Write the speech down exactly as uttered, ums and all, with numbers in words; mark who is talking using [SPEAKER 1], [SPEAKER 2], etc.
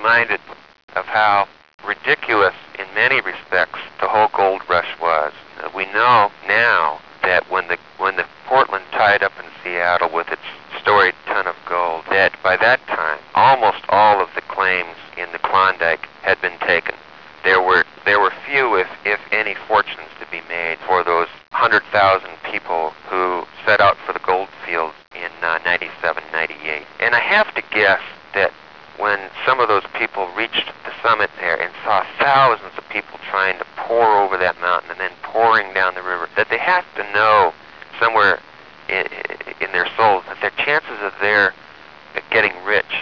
[SPEAKER 1] reminded of how ridiculous in many respects the whole gold rush was. Uh, we know now that when the when the Portland tied up in Seattle with its storied ton of gold, that by that time almost all of the claims in the Klondike had been taken. There were there were few, if if any, fortunes to be made for those one hundred thousand people who set out for the gold fields in uh, ninety-seven, ninety-eight. And I have to guess that when some of those people reached the summit there and saw thousands of people trying to pour over that mountain and then pouring down the river, that they have to know somewhere in, in their souls that their chances of their getting rich